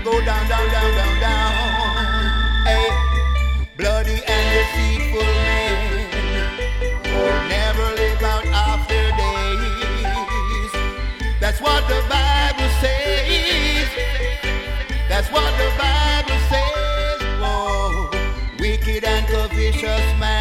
go down, down, down, down, down. Hey, bloody and deceitful men will never live out after days. That's what the Bible says. That's what the Bible says. Whoa, wicked and covetous man